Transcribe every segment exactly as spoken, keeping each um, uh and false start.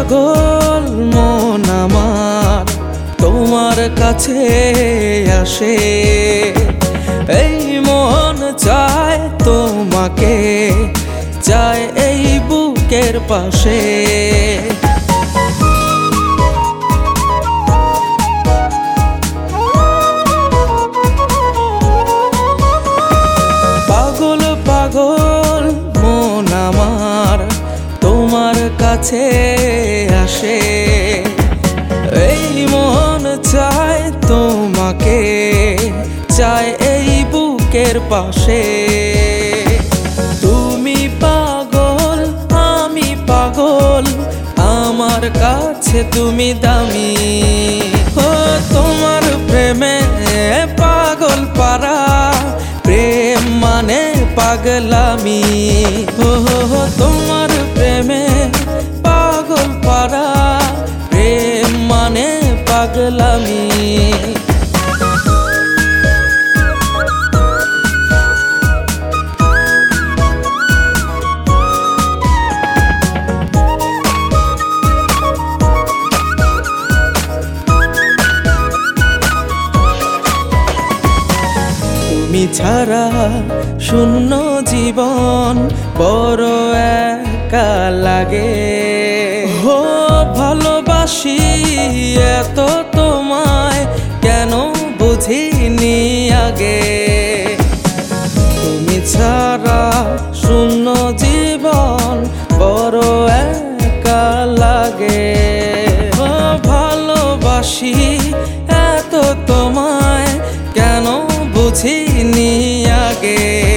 পাগল মন আমার তোমার কাছে আসে, এই মন চায় তোমাকে, চায় এই বুকের পাশে। পাগল পাগল মন আমার তোমার কাছে আসে, এই মন চায় তোমাকে, চায় এই বুকের পাশে। তুমি পাগল আমি পাগল, আমার কাছে তুমি দামি। ও তোমার প্রেমে পাগল পারা, প্রেম মানে পাগলামি। ও তোমার প্রেমে পাগল পারা, প্রেম মানে পাগলামি। তুমি ছাড়া শূন্য জীবন বড় একা লাগে। ও ভালোবাসি এত তোমায়, কেন বুঝিনি আগে। তুমি ছাড়া শূন্য জীবন বড় একা লাগে। ও ভালোবাসি এত তোমায়, কেন বুঝিনি আগে।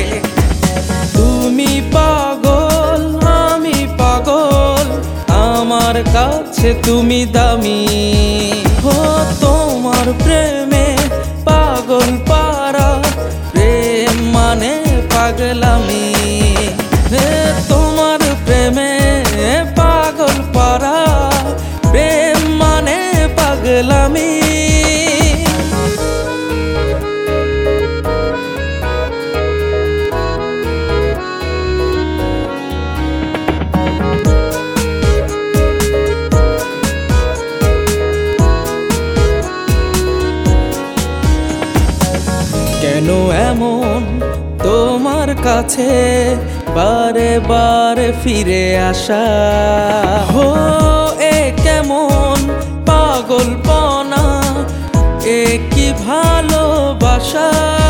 তুমি পাগল আমি পাগল, আমার কাছে তুমি দামি। ও তোমার প্রেমে পাগল পারা, প্রেম মানে পাগলামি। হে তোমার প্রেমে পাগল পারা, প্রেম মানে পাগলামি। কেন এমন তোমার কাছে বারে বারে ফিরে আসা। হো এ কেমন পাগলপনা, এ কি ভালোবাসা।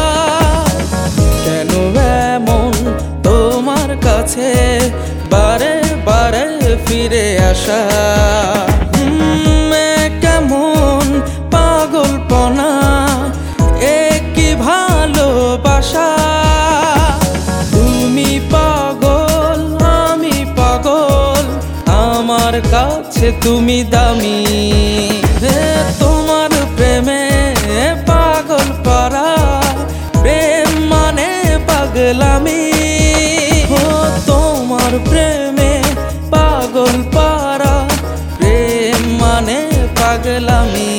কেন এমন তোমার কাছে বারে বারে ফিরে আসা। হুম, এ কেমন পাগলপনা, এ কি ভালোবাসা। তুমি পাগল আমি পাগল, আমার কাছে তুমি দামি। হে তোমার প্রেমে পাগল পারা, প্রেম মানে পাগলামি। ও তোমার প্রেমে পাগল পারা, প্রেম মানে পাগলামি।